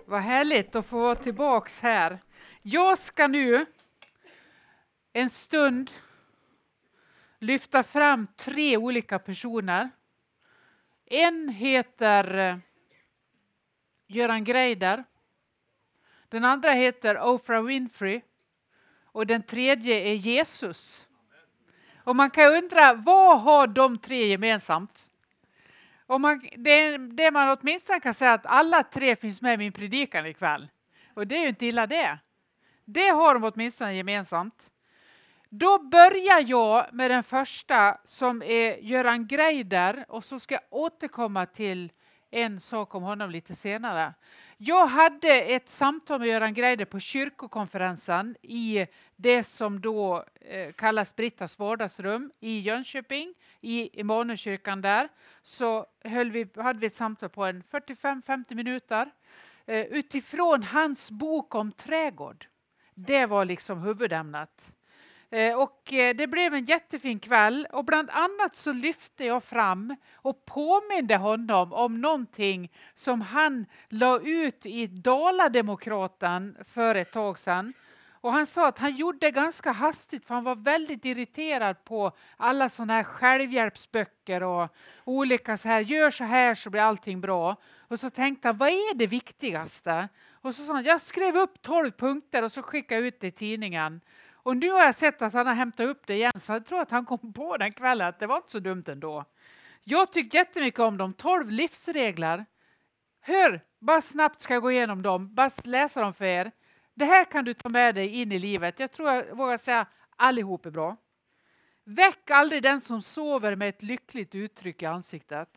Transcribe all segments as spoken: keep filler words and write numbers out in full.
Vad härligt att få vara tillbaks här. Jag ska nu en stund lyfta fram tre olika personer. En heter Göran Greider. Den andra heter Oprah Winfrey. Och den tredje är Jesus. Och man kan undra, vad har de tre gemensamt? Och man, det, det man åtminstone kan säga att alla tre finns med i min predikan ikväll. Och det är ju inte illa det. Det har de åtminstone gemensamt. Då börjar jag med den första som är Göran Greider. Och så ska jag återkomma till en sak om honom lite senare. Jag hade ett samtal med Göran Greider på kyrkokonferensen i det som då eh, kallas Brittas vardagsrum i Jönköping, i Immanuelskyrkan där. Så höll vi, hade vi ett samtal på en fyrtiofem till femtio minuter eh, utifrån hans bok om trädgård. Det var liksom huvudämnet. Eh, och eh, det blev en jättefin kväll och bland annat så lyfte jag fram och påminde honom om någonting som han la ut i Dala-Demokraten för ett tag sedan. Och han sa att han gjorde det ganska hastigt för han var väldigt irriterad på alla sådana här självhjälpsböcker och olika så här, gör så här så blir allting bra. Och så tänkte han, vad är det viktigaste? Och så sa han, jag skrev upp tolv punkter och så skickade jag ut det i tidningen. Och nu har jag sett att han har hämtat upp det igen, så jag tror att han kom på den kvällen att det var inte så dumt ändå. Jag tycker jättemycket om de tolv livsregler. Hör, bara snabbt ska jag gå igenom dem, bara läsa dem för er. Det här kan du ta med dig in i livet. Jag tror jag vågar säga allihop är bra. Väck aldrig den som sover med ett lyckligt uttryck i ansiktet.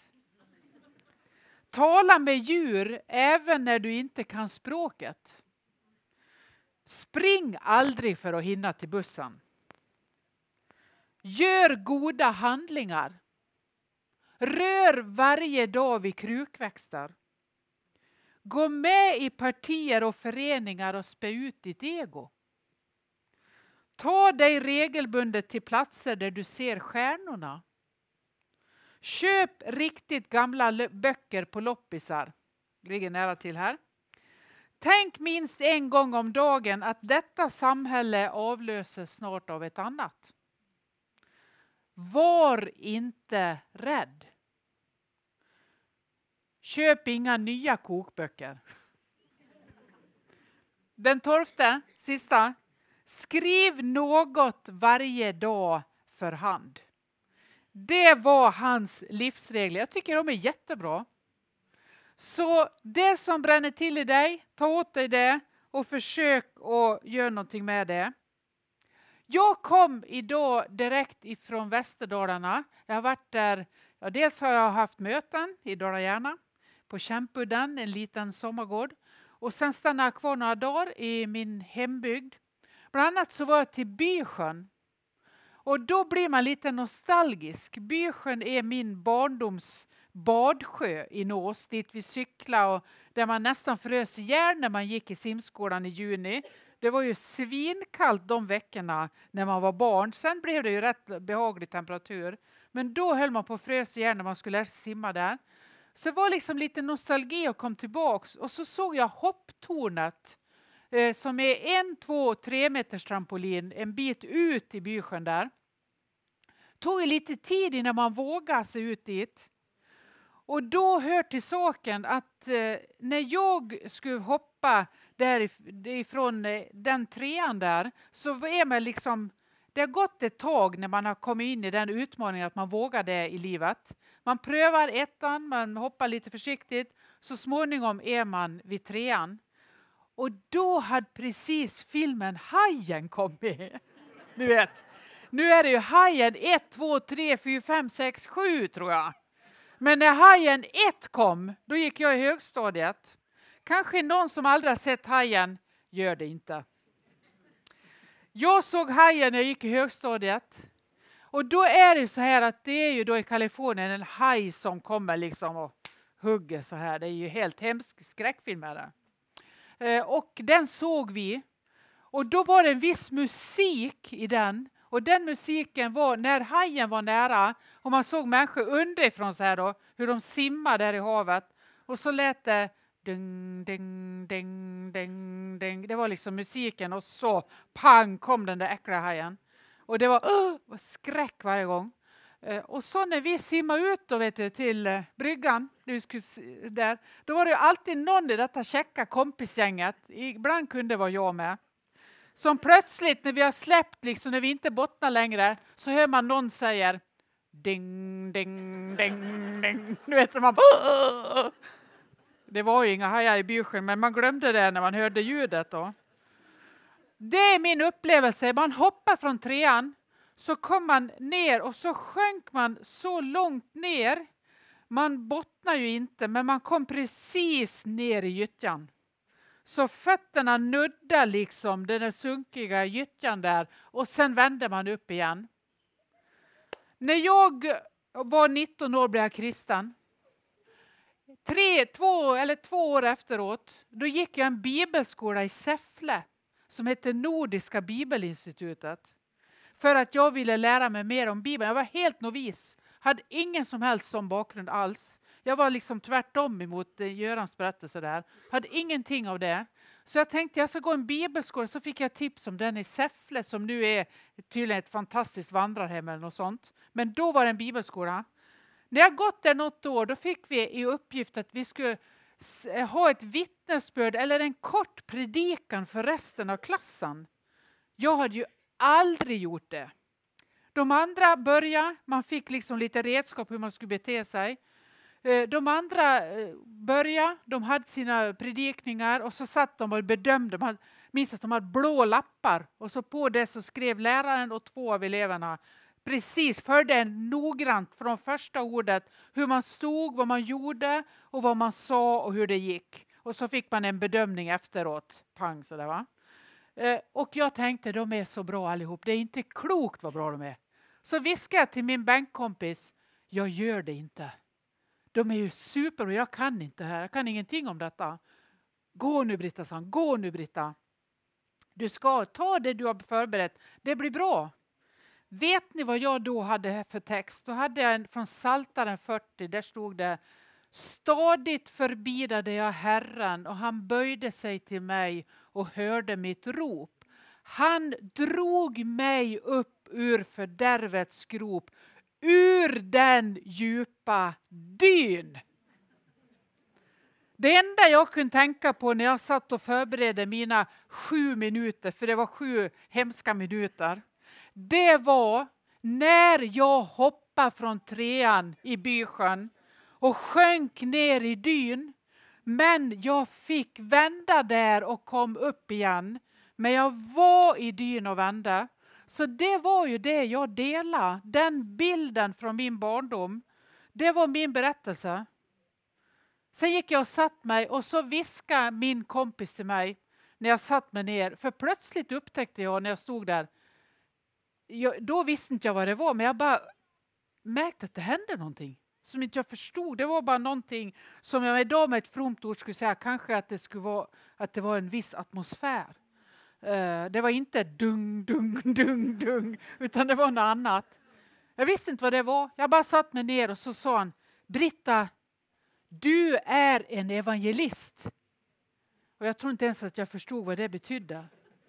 Tala med djur även när du inte kan språket. Spring aldrig för att hinna till bussen. Gör goda handlingar. Rör varje dag vid krukväxter. Gå med i partier och föreningar och spä ut ditt ego. Ta dig regelbundet till platser där du ser stjärnorna. Köp riktigt gamla böcker på loppisar. Ligger nära till här. Tänk minst en gång om dagen att detta samhälle avlöses snart av ett annat. Var inte rädd. Köp inga nya kokböcker. Den tolfte, sista. Skriv något varje dag för hand. Det var hans livsregler. Jag tycker de är jättebra. Så det som bränner till i dig, ta åt dig det och försök att göra någonting med det. Jag kom idag direkt ifrån Västerdalarna. Jag har varit där, ja, dels har jag haft möten i Dala-Järna på Kämpudden, en liten sommargård. Och sen stannade jag kvar några dagar i min hembygd. Bland annat så var jag till Bysjön. Och då blir man lite nostalgisk. Bysjön är min barndoms badsjö i Nås, dit vi cyklade och där man nästan frös ihjäl när man gick i simskolan i juni. Det var ju svinkallt de veckorna när man var barn. Sen blev det ju rätt behaglig temperatur. Men då höll man på att frös ihjäl när man skulle lära sig simma där. Så det var liksom lite nostalgi och kom tillbaks. Och så såg jag hopptornet eh, som är en, två, tre meters trampolin en bit ut i Bysjön där. Tog ju lite tid innan man vågade sig ut dit. Och då hör till saken att eh, när jag skulle hoppa därifrån eh, den trean där så är man liksom, det har gått ett tag när man har kommit in i den utmaningen att man vågar det i livet. Man prövar ettan, man hoppar lite försiktigt, så småningom är man vid trean. Och då hade precis filmen Hajen kommit. Du vet, nu är det ju Hajen ett, två, tre, fyra, fem, sex, sju tror jag. Men när Hajen ett kom, då gick jag i högstadiet. Kanske någon som aldrig har sett Hajen gör det inte. Jag såg Hajen när jag gick i högstadiet. Och då är det så här att det är ju då i Kalifornien en haj som kommer liksom och hugger så här. Det är ju helt hemsk skräckfilm är det. Eh, och den såg vi. Och då var det en viss musik i den. Och den musiken var när hajen var nära och man såg människor underifrån så här då, hur de simmade där i havet. Och så lät det Ding, ding, ding, ding, ding. Det var liksom musiken och så pang kom den där äckliga hajen. Och det var, uh, var skräck varje gång. Uh, och så när vi simmade ut då, vet du, till uh, bryggan, vi skulle, där, då var det ju alltid någon i detta checka kompisgänget. Ibland kunde det vara jag med. Som plötsligt när vi har släppt, liksom, när vi inte bottnar längre, så hör man någon säger ding, ding, ding, ding. Du vet, så man uh, det var ju inga hajar i bysjön, men man glömde det när man hörde ljudet då. Det är min upplevelse. Man hoppar från trean, så kom man ner och så sjönk man så långt ner. Man bottnar ju inte, men man kom precis ner i gyttjan. Så fötterna nuddar liksom den där sunkiga gyttjan där, och sen vände man upp igen. När jag var nitton år blev jag kristen. Tre, två eller två år efteråt, då gick jag en bibelskola i Säffle som heter Nordiska Bibelinstitutet. För att jag ville lära mig mer om Bibeln. Jag var helt novis. Hade ingen som helst som bakgrund alls. Jag var liksom tvärtom emot Görans berättelse där. Hade ingenting av det. Så jag tänkte jag ska gå en bibelskola, så fick jag tips om den i Säffle som nu är tydligen ett fantastiskt vandrarhem eller något sånt. Men då var det en bibelskola. När jag gått där något år, då fick vi i uppgift att vi skulle ha ett vittnesbörd eller en kort predikan för resten av klassen. Jag hade ju aldrig gjort det. De andra började, man fick liksom lite redskap hur man skulle bete sig. De andra började, de hade sina predikningar och så satt de och bedömde. Man minns att de hade blå lappar och så på det så skrev läraren och två av eleverna precis förde en noggrant från första ordet hur man stod, vad man gjorde och vad man sa och hur det gick. Och så fick man en bedömning efteråt. Pang sådär va. Eh, och jag tänkte de är så bra allihop. Det är inte klokt vad bra de är. Så viskade jag till min bänkkompis, jag gör det inte. De är ju super och jag kan inte här. Jag kan ingenting om detta. Gå nu Britta, sa han. Gå nu Britta. Du ska ta det du har förberett. Det blir bra. Vet ni vad jag då hade för text? Då hade jag en från Psaltaren fyrtio. Där stod det: stadigt förbidade jag Herren och han böjde sig till mig och hörde mitt rop. Han drog mig upp ur fördärvets grop, ur den djupa dyn. Det enda jag kunde tänka på när jag satt och förberedde mina sju minuter, för det var sju hemska minuter, det var när jag hoppade från trean i bysjön och sjönk ner i dyn. Men jag fick vända där och kom upp igen. Men jag var i dyn och vände. Så det var ju det jag delade. Den bilden från min barndom. Det var min berättelse. Sen gick jag och satt mig och så viskade min kompis till mig när jag satt mig ner. För plötsligt upptäckte jag när jag stod där. Jag, då visste inte jag vad det var, men jag bara märkte att det hände någonting som inte jag förstod. Det var bara någonting som jag idag med ett fromt ord skulle säga, kanske att det skulle vara att det var en viss atmosfär. Uh, det var inte dung, dung, dung, dung, utan det var något annat. Jag visste inte vad det var. Jag bara satt mig ner och så sa han, Britta, du är en evangelist. Och jag tror inte ens att jag förstod vad det betydde.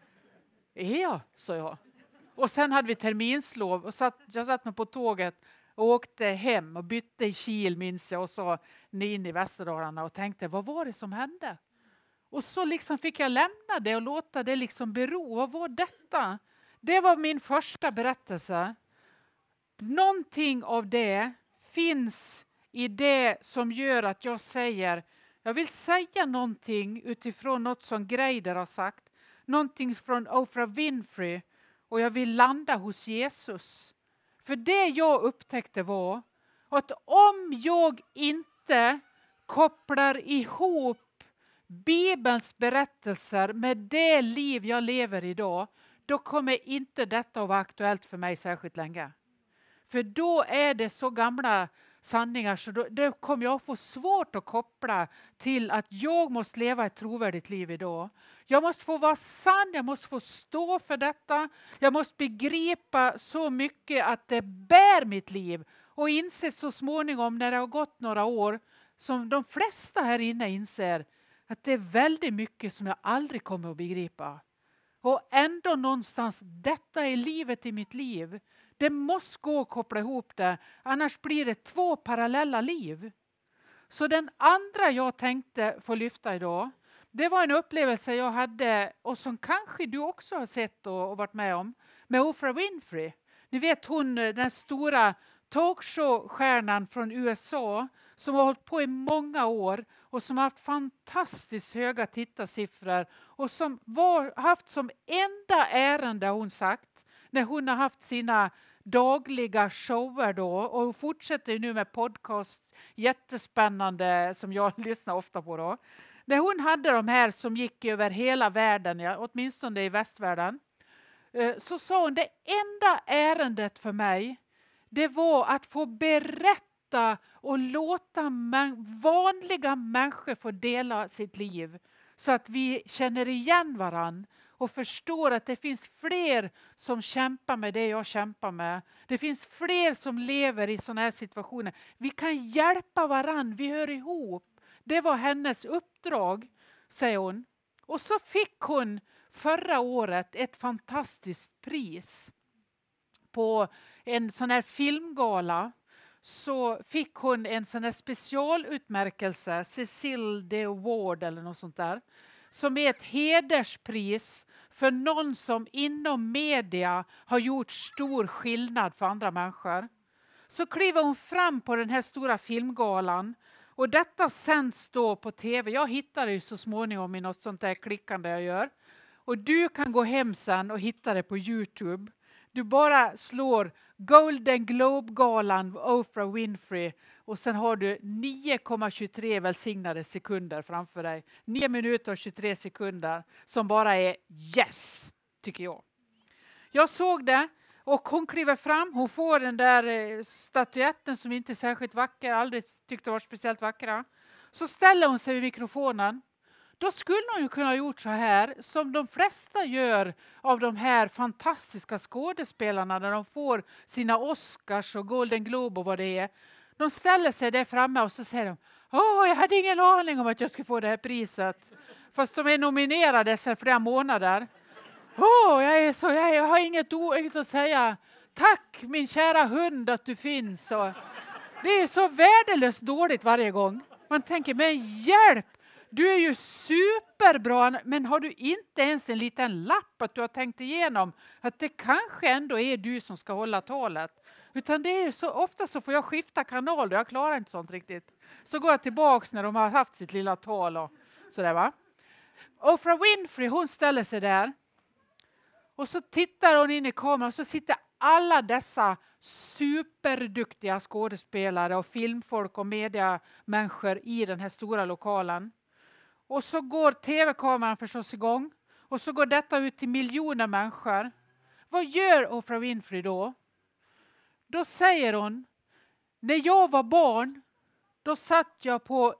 Är jag, sa jag. Och sen hade vi terminslov och satt, jag satt mig på tåget och åkte hem och bytte i Kil, minns jag, och så in i Västerdalarna och tänkte, vad var det som hände? Och så liksom fick jag lämna det och låta det liksom bero. Vad var detta? Det var min första berättelse. Någonting av det finns i det som gör att jag säger, jag vill säga någonting utifrån något som Greider har sagt. Någonting från Oprah Winfrey. Och jag vill landa hos Jesus. För det jag upptäckte var att om jag inte kopplar ihop Bibelns berättelser med det liv jag lever idag, då kommer inte detta att vara aktuellt för mig särskilt länge. För då är det så gamla sanningar så då, då kommer jag få svårt att koppla till att jag måste leva ett trovärdigt liv idag. Jag måste få vara sann, jag måste få stå för detta. Jag måste begripa så mycket att det bär mitt liv och inse så småningom när det har gått några år, som de flesta här inne inser, att det är väldigt mycket som jag aldrig kommer att begripa. Och ändå någonstans, detta är livet i mitt liv. Det måste gå att koppla ihop det, annars blir det två parallella liv. Så den andra jag tänkte få lyfta idag, det var en upplevelse jag hade och som kanske du också har sett och varit med om, med Oprah Winfrey. Ni vet hon, den stora talkshow-stjärnan från U S A som har hållit på i många år och som har haft fantastiskt höga tittarsiffror och som var, haft som enda ärende, hon sagt, när hon har haft sina dagliga shower då, och fortsätter nu med podcast, jättespännande, som jag lyssnar ofta på då. När hon hade de här som gick över hela världen, ja, åtminstone i västvärlden, så sa hon, det enda ärendet för mig, det var att få berätta och låta man, vanliga människor få dela sitt liv så att vi känner igen varann och förstår att det finns fler som kämpar med det jag kämpar med. Det finns fler som lever i sådana här situationer. Vi kan hjälpa varann, vi hör ihop. Det var hennes uppdrag, säger hon. Och så fick hon förra året ett fantastiskt pris. På en sån här filmgala så fick hon en sån här specialutmärkelse, Cecil the Award eller något sånt där, som är ett hederspris för någon som inom media har gjort stor skillnad för andra människor. Så kliver hon fram på den här stora filmgalan och detta sänds då på tv. Jag hittar det ju så småningom i något sånt där klickande jag gör. Och du kan gå hem sen och hitta det på YouTube. Du bara slår Golden Globe-galan Oprah Winfrey och sen har du nio komma tjugotre välsignade sekunder framför dig. nio minuter och tjugotre sekunder som bara är yes, tycker jag. Jag såg det och hon kliver fram. Hon får den där statyetten som inte är särskilt vacker. Aldrig tyckte var speciellt vackra. Så ställer hon sig vid mikrofonen. Då skulle hon ju kunna ha gjort så här som de flesta gör av de här fantastiska skådespelarna när de får sina Oscars och Golden Globe och vad det är. De ställer sig där framme och så säger de, åh, jag hade ingen aning om att jag skulle få det här priset. Fast de är nominerade sedan flera månader. Åh, jag är så, jag, jag har inget, o, inget att säga. Tack min kära hund att du finns. Och det är så värdelöst dåligt varje gång. Man tänker, men hjälp! Du är ju superbra, men har du inte ens en liten lapp att du har tänkt igenom att det kanske ändå är du som ska hålla talet. Utan det är så ofta så får jag skifta kanal och jag klarar inte sånt riktigt. Så går jag tillbaks när de har haft sitt lilla tal och sådär va. Oprah Winfrey, hon ställer sig där. Och så tittar hon in i kameran och så sitter alla dessa superduktiga skådespelare och filmfolk och mediamänniskor i den här stora lokalen. Och så går tv-kameran förstås igång. Och så går detta ut till miljoner människor. Vad gör Oprah Winfrey då? Då säger hon, när jag var barn, då satt jag på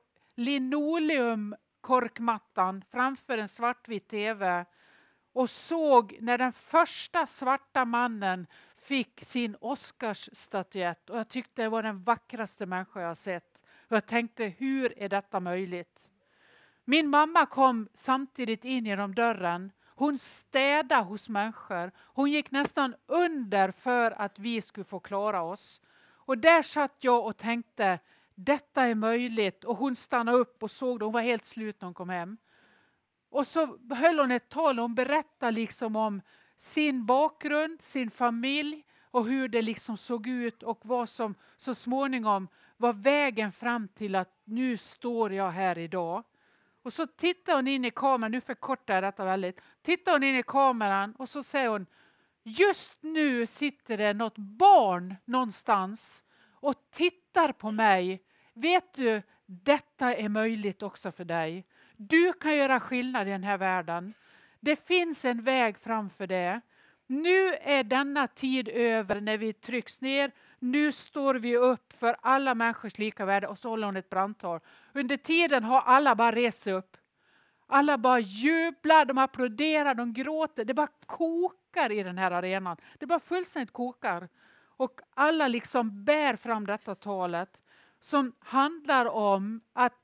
linoleumkorkmattan framför en svartvit tv och såg när den första svarta mannen fick sin Oscarsstatyett. Och jag tyckte det var den vackraste människa jag sett. Och jag tänkte, hur är detta möjligt? Min mamma kom samtidigt in genom dörren. Hon städade hos människor. Hon gick nästan under för att vi skulle få klara oss. Och där satt jag och tänkte, detta är möjligt. Och hon stannade upp och såg det. Hon var helt slut när hon kom hem. Och så höll hon ett tal och hon berättade liksom om sin bakgrund, sin familj och hur det liksom såg ut och vad som så småningom var vägen fram till att nu står jag här idag. Och så tittar hon in i kameran, nu förkortar jag detta väldigt. Tittar hon in i kameran och så säger hon, just nu sitter det något barn någonstans och tittar på mig. Vet du, detta är möjligt också för dig. Du kan göra skillnad i den här världen. Det finns en väg framför det. Nu är denna tid över när vi trycks ner. Nu står vi upp för alla människors lika värde. Och så håller hon ett brandtal. Under tiden har alla bara rest upp. Alla bara jublar, de applåderar, de gråter. Det bara kokar i den här arenan. Det bara fullständigt kokar. Och alla liksom bär fram detta talet. Som handlar om att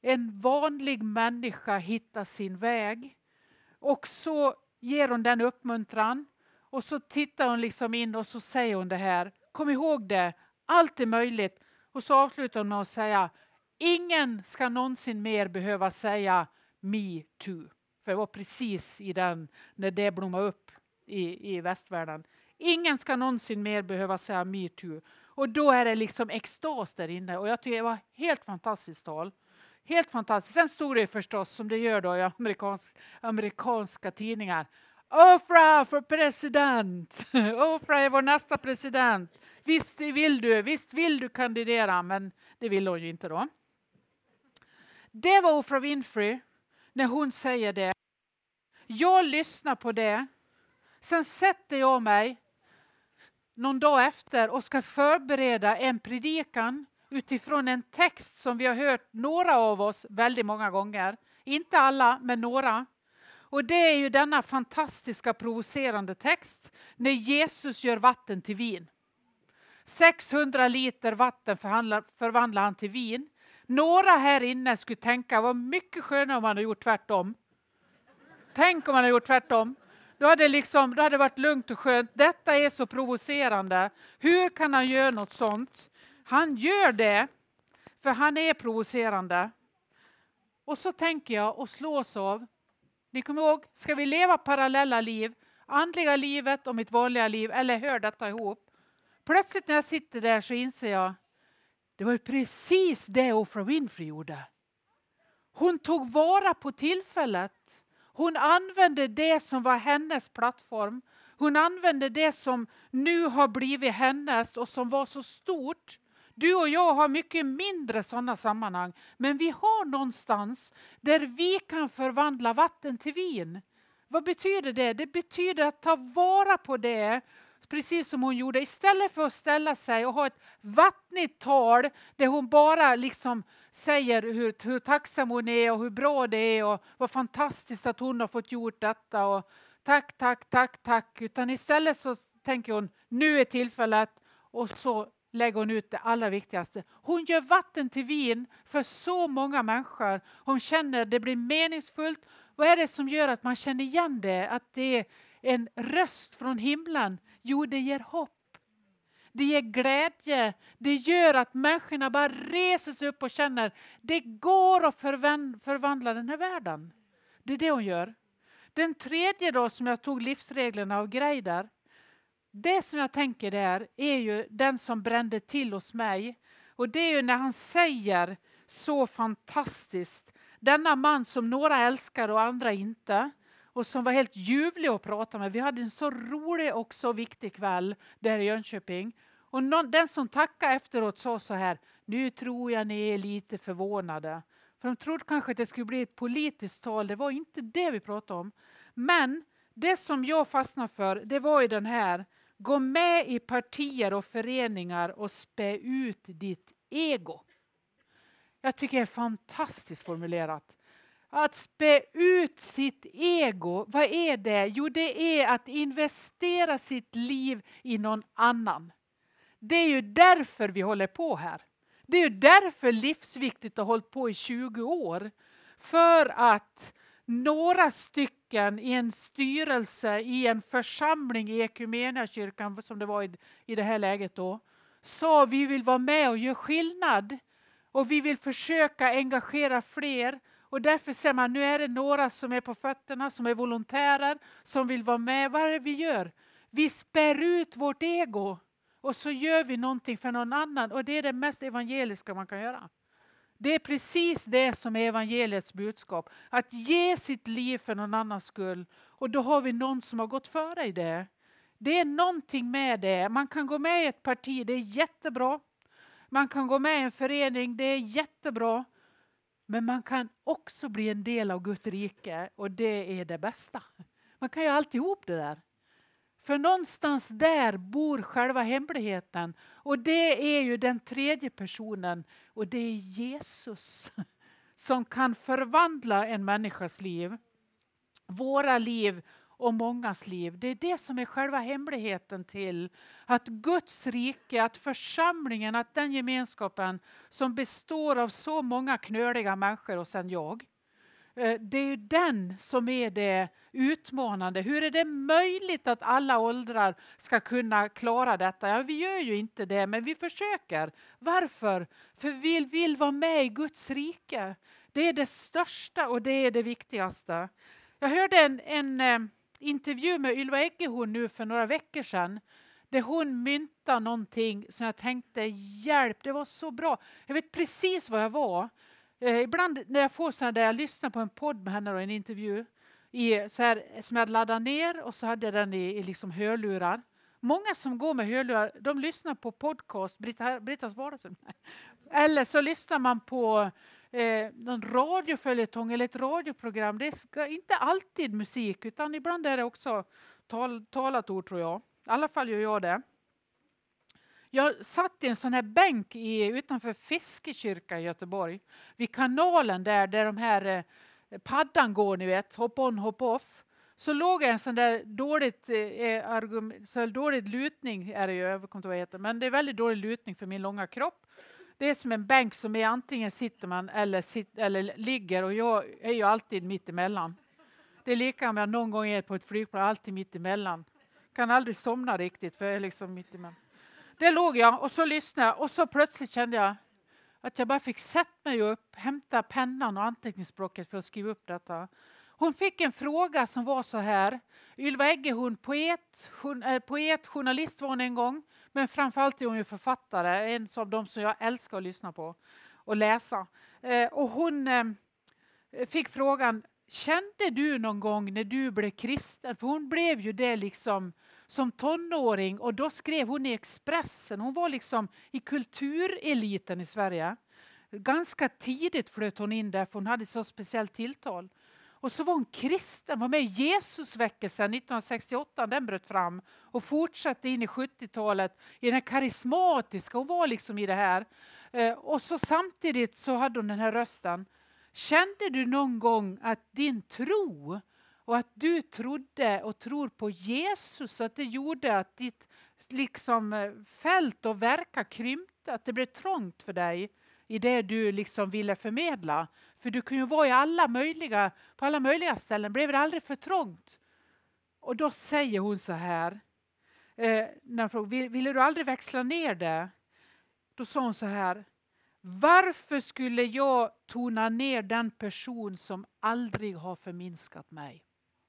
en vanlig människa hittar sin väg. Och så ger hon den uppmuntran. Och så tittar hon liksom in och så säger hon det här. Kom ihåg det, allt är möjligt. Och så avslutar hon med att säga, ingen ska någonsin mer behöva säga me too. För det var precis i den, när det blommade upp i, i västvärlden. Ingen ska någonsin mer behöva säga me too. Och då är det liksom extas där inne. Och jag tycker det var helt fantastiskt tal. Helt fantastiskt. Sen stod det förstås, som det gör då i amerikansk, amerikanska tidningar. Oprah för president. Oprah är vår nästa president. Visst vill du, visst vill du kandidera, men det vill hon ju inte då. Det var Oprah Winfrey när hon säger det. Jag lyssnar på det. Sen sätter jag mig någon dag efter och ska förbereda en predikan utifrån en text som vi har hört några av oss väldigt många gånger. Inte alla, men några. Och det är ju denna fantastiska provocerande text när Jesus gör vatten till vin. sexhundra liter vatten förvandlar han till vin. Några här inne skulle tänka, vad mycket skönare om man hade gjort tvärtom. Tänk om man hade gjort tvärtom. Då hade, liksom, då hade det varit lugnt och skönt. Detta är så provocerande. Hur kan han göra något sånt? Han gör det för han är provocerande. Och så tänker jag och slås av. Ni kommer ihåg, ska vi leva parallella liv? Andliga livet och mitt vanliga liv. Eller hör detta ihop? Plötsligt när jag sitter där så inser jag. Det var ju precis det Oprah Winfrey gjorde. Hon tog vara på tillfället. Hon använde det som var hennes plattform. Hon använde det som nu har blivit hennes och som var så stort. Du och jag har mycket mindre sådana sammanhang. Men vi har någonstans där vi kan förvandla vatten till vin. Vad betyder det? Det betyder att ta vara på det. Precis som hon gjorde. Istället för att ställa sig och ha ett vattnigt tal. Där hon bara liksom säger hur, hur tacksam hon är. Och hur bra det är. Och vad fantastiskt att hon har fått gjort detta. Och tack, tack, tack, tack. Utan istället så tänker hon. Nu är tillfället. Och så lägger hon ut det allra viktigaste. Hon gör vatten till vin för så många människor. Hon känner att det blir meningsfullt. Vad är det som gör att man känner igen det? Att det är en röst från himlen. Jo, det ger hopp. Det ger glädje. Det gör att människorna bara reser sig upp och känner det går att förvandla den här världen. Det är det hon gör. Den tredje då som jag tog livsreglerna av Greider. Det som jag tänker där är ju den som brände till hos mig. Och det är ju när han säger så fantastiskt. Denna man som några älskar och andra inte. Och som var helt ljuvlig att prata med. Vi hade en så rolig och så viktig kväll där i Jönköping. Och någon, den som tackade efteråt sa så här. Nu tror jag ni är lite förvånade. För de trodde kanske att det skulle bli ett politiskt tal. Det var inte det vi pratade om. Men det som jag fastnade för, det var ju den här. Gå med i partier och föreningar och spä ut ditt ego. Jag tycker det är fantastiskt formulerat. Att spä ut sitt ego, vad är det? Jo, det är att investera sitt liv i någon annan. Det är ju därför vi håller på här. Det är ju därför livsviktigt att hålla på i tjugo år. För att några stycken i en styrelse, i en församling i Equmeniakyrkan, som det var i, i det här läget då, sa vi vill vara med och göra skillnad. Och vi vill försöka engagera fler. Och därför säger man, nu är det några som är på fötterna, som är volontärer, som vill vara med. Vad är det vi gör? Vi spär ut vårt ego. Och så gör vi någonting för någon annan. Och det är det mest evangeliska man kan göra. Det är precis det som är evangeliets budskap. Att ge sitt liv för någon annans skull. Och då har vi någon som har gått före i det. Det är någonting med det. Man kan gå med i ett parti, det är jättebra. Man kan gå med i en förening, det är jättebra. Men man kan också bli en del av Guds rike. Och det är det bästa. Man kan ju alltid ihop det där. För någonstans där bor själva hemligheten. Och det är ju den tredje personen. Och det är Jesus. Som kan förvandla en människas liv. Våra liv och mångas liv. Det är det som är själva hemligheten till att Guds rike, att församlingen, att den gemenskapen som består av så många knöliga människor och sen jag. Det är ju den som är det utmanande. Hur är det möjligt att alla åldrar ska kunna klara detta? Ja, vi gör ju inte det, men vi försöker. Varför? För vi vill vara med i Guds rike. Det är det största och det är det viktigaste. Jag hörde en, en eh, intervju med Ylva Eggehorn nu för några veckor sedan. Där hon myntade någonting som jag tänkte, hjälp, det var så bra. Jag vet precis vad jag var. Eh, ibland när jag får så här, där jag lyssnar på en podd med henne och en intervju i, så här, som jag laddade ner och så hade jag den i, i liksom hörlurar. Många som går med hörlurar, de lyssnar på podcast, Britta, Brittas vardagsrum. Eller så lyssnar man på eh, någon radioföljetong eller ett radioprogram. Det är inte alltid musik, utan ibland är det också tal, talat ord, tror jag. I alla fall gör jag det. Jag satt i en sån här bänk i, utanför Fiskekyrka i Göteborg. Vid kanalen där, där de här eh, paddan går, ni vet. Hop on, hop off. Så låg en sån där dåligt, eh, argument, så dåligt lutning, är det ju, jag kommer inte vad det heter. Men det är väldigt dålig lutning för min långa kropp. Det är som en bänk som är antingen sitter man eller, sit, eller ligger. Och jag är ju alltid mitt emellan. Det är lika om jag någon gång är på ett flygplan, alltid mitt emellan. Kan aldrig somna riktigt för jag är liksom mitt emellan. Där låg jag och så lyssnade jag och så plötsligt kände jag att jag bara fick sätta mig upp, hämta pennan och anteckningsblocket för att skriva upp detta. Hon fick en fråga som var så här. Ylva Eggehorn, poet, hon är poet, journalist var hon en gång, men framförallt är hon ju författare, en av de som jag älskar att lyssna på och läsa. Eh, och hon eh, fick frågan, kände du någon gång när du blev kristen? För hon blev ju det liksom som tonåring och då skrev hon i Expressen. Hon var liksom i kultureliten i Sverige. Ganska tidigt flöt hon in där för hon hade så speciellt tilltal. Och så var hon kristen, var med i Jesusväckelsen nittonhundrasextioåtta, den bröt fram. Och fortsatte in i sjuttiotalet i den här karismatiska, hon var liksom i det här. Och så samtidigt så hade hon den här rösten. Kände du någon gång att din tro och att du trodde och tror på Jesus, att det gjorde att ditt liksom fält och verka krympte, att det blev trångt för dig i det du liksom ville förmedla? För du kunde ju vara i alla möjliga, på alla möjliga ställen, blev det aldrig för trångt? Och då säger hon så här, eh, när frågar, vill, ville du aldrig växla ner det? Då sa hon så här, varför skulle jag tona ner den person som aldrig har förminskat mig?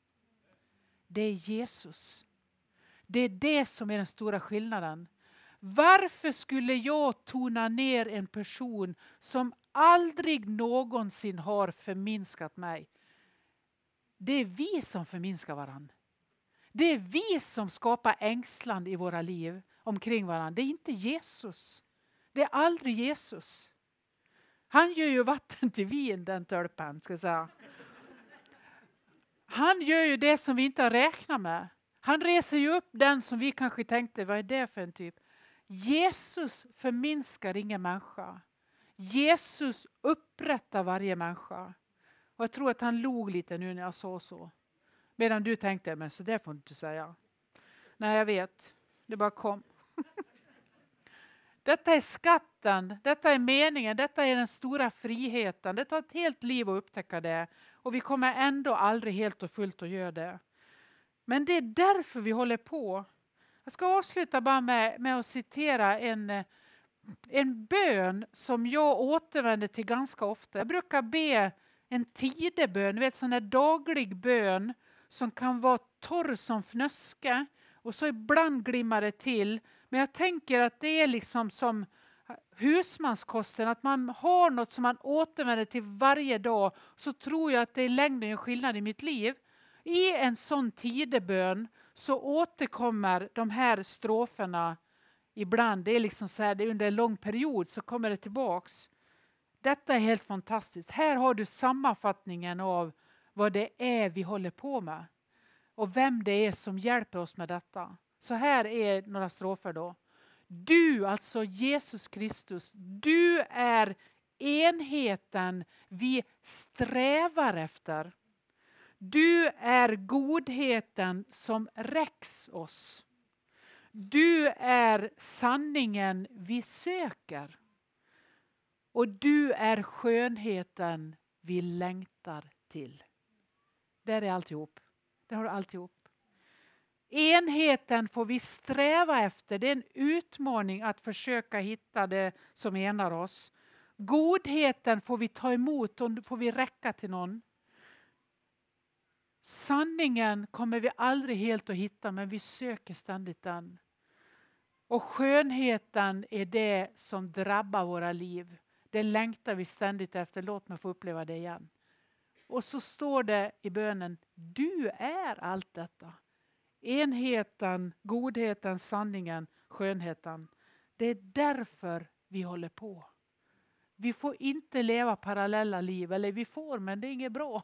Det är Jesus. Det är det som är den stora skillnaden. Varför skulle jag tona ner en person som aldrig någonsin har förminskat mig? Det är vi som förminskar varandra. Det är vi som skapar ängslan i våra liv omkring varandra. Det är inte Jesus. Det är aldrig Jesus. Han gör ju vatten till vin, den tölpen, ska jag säga. Han gör ju det som vi inte har räknat med. Han reser ju upp den som vi kanske tänkte, vad är det för en typ? Jesus förminskar ingen människa. Jesus upprättar varje människa. Och jag tror att han log lite nu när jag sa så. Medan du tänkte, men så det får du inte säga. Nej, jag vet. Det bara kom. Detta är skatten, detta är meningen, detta är den stora friheten. Det tar ett helt liv att upptäcka det. Och vi kommer ändå aldrig helt och fullt att göra det. Men det är därför vi håller på. Jag ska avsluta bara med, med att citera en, en bön som jag återvänder till ganska ofta. Jag brukar be en tidebön, vet, sån här daglig bön som kan vara torr som fnöske. Och så ibland glimmar det till. Men jag tänker att det är liksom som husmanskosten, att man har något som man återvänder till varje dag. Så tror jag att det i längden gör skillnad i mitt liv. I en sån tidebön så återkommer de här stroferna ibland. Det är liksom så här, det är under en lång period så kommer det tillbaks. Detta är helt fantastiskt. Här har du sammanfattningen av vad det är vi håller på med. Och vem det är som hjälper oss med detta. Så här är några strofer då. Du, alltså Jesus Kristus, du är enheten vi strävar efter. Du är godheten som räcks oss. Du är sanningen vi söker. Och du är skönheten vi längtar till. Där är alltihop. Det har du alltihop. Enheten får vi sträva efter. Det är en utmaning att försöka hitta det som enar oss. Godheten får vi ta emot och får vi räcka till någon. Sanningen kommer vi aldrig helt att hitta, men vi söker ständigt den. Och skönheten är det som drabbar våra liv. Det längtar vi ständigt efter. Låt mig få uppleva det igen. Och så står det i bönen, du är allt detta. Enheten, godheten, sanningen, skönheten. Det är därför vi håller på. Vi får inte leva parallella liv. Eller vi får, men det är inget bra.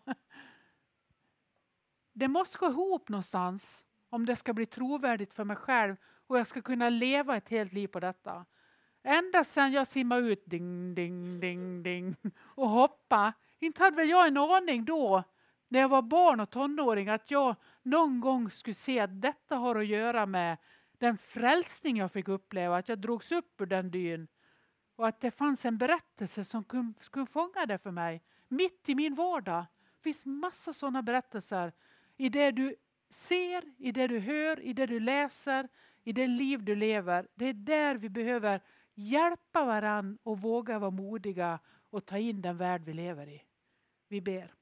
Det måste gå ihop någonstans. Om det ska bli trovärdigt för mig själv. Och jag ska kunna leva ett helt liv på detta. Ända sedan jag simmade ut. Ding, ding, ding, ding. Och hoppa. Inte hade väl jag en aning då. När jag var barn och tonåring. Att jag någon gång skulle se att detta har att göra med den frälsning jag fick uppleva. Att jag drogs upp ur den dyn. Och att det fanns en berättelse som skulle fånga det för mig. Mitt i min vardag. Det finns massa sådana berättelser. I det du ser, i det du hör, i det du läser, i det liv du lever. Det är där vi behöver hjälpa varann och våga vara modiga och ta in den värld vi lever i. Vi ber.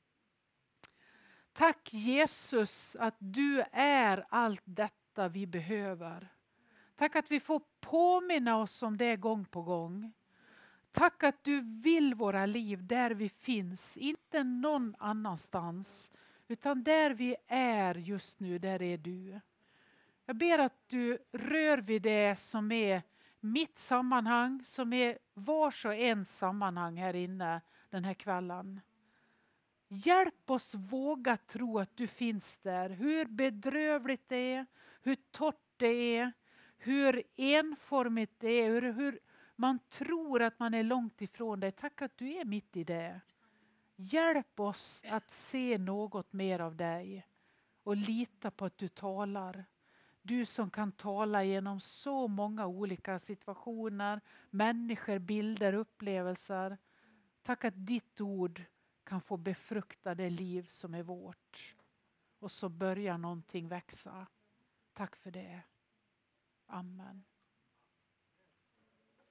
Tack Jesus att du är allt detta vi behöver. Tack att vi får påminna oss om det gång på gång. Tack att du vill våra liv där vi finns, inte någon annanstans. Utan där vi är just nu, där är du. Jag ber att du rör vid det som är mitt sammanhang, som är vars och en sammanhang här inne den här kvällen. Hjälp oss våga tro att du finns där. Hur bedrövligt det är, hur torrt det är, hur enformigt det är, hur, hur man tror att man är långt ifrån dig. Tack att du är mitt i det. Hjälp oss att se något mer av dig och lita på att du talar. Du som kan tala genom så många olika situationer, människor, bilder, upplevelser. Tack att ditt ord kan få befrukta det liv som är vårt. Och så börjar någonting växa. Tack för det. Amen.